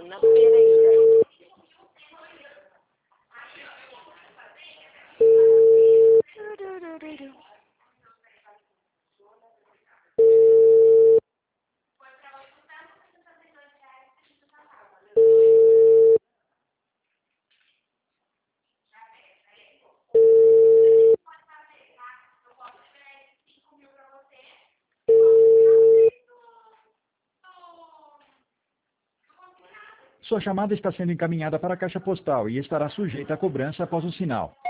Ana Pereira. Sua chamada está sendo encaminhada para a caixa postal e estará sujeita a cobrança após o sinal.